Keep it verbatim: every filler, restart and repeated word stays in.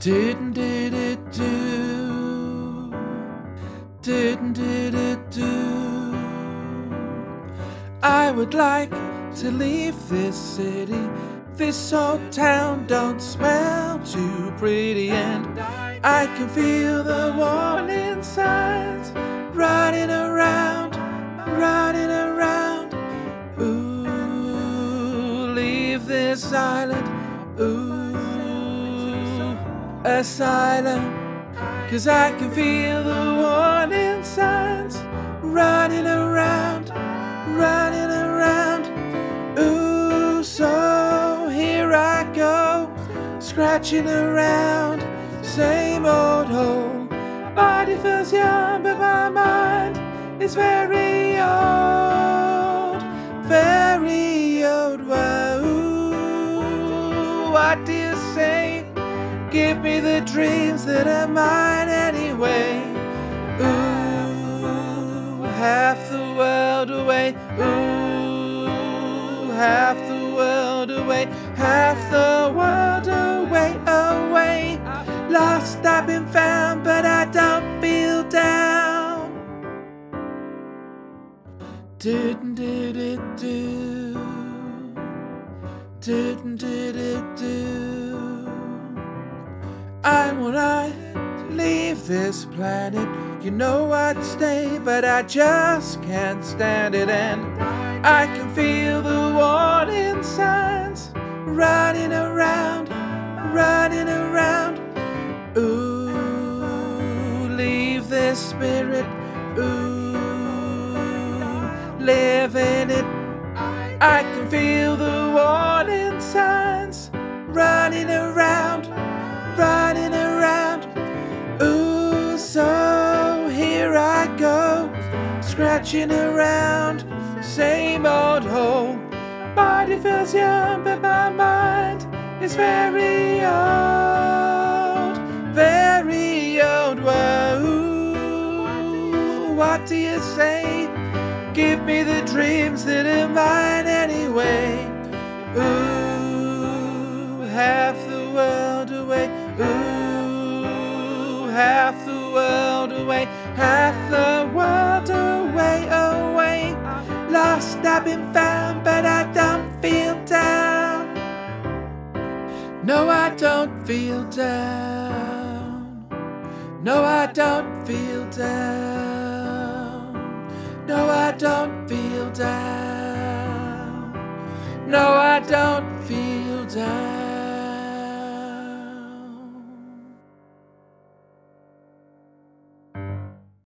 Didn't did it do? Didn't did it do? I would like to leave this city. This old town don't smell too pretty, and I can feel the warning signs running around, running around. Ooh, leave this island. Ooh, asylum. 'Cause I can feel the warning signs running around, running around. Ooh, so here I go, scratching around, same old hole. Body feels young, but my mind is very old, very old. Whoa, what do you say? Give me the dreams that are mine anyway. Ooh, half the world away. Ooh, half the world away. Half the world away, away. Lost, I've been found, but I don't feel down. Didn't did it do? Didn't did it do? And when I leave this planet, you know I'd stay, but I just can't stand it. And I can feel the warning signs running around, running around. Ooh, leave this spirit. Ooh, live in it. I can feel the warning signs running around, running around. Ooh, so here I go, scratching around, same old hole. Body feels young, but my mind is very old, very old. Whoa, what do you say? Give me the dreams that are mine anyway. Ooh, half the world away. Ooh, half the world away. Half the world away, away. Lost, I've been found, but I don't feel down. No, I don't feel down. No, I don't feel down. No, I don't feel down. No, I don't feel down.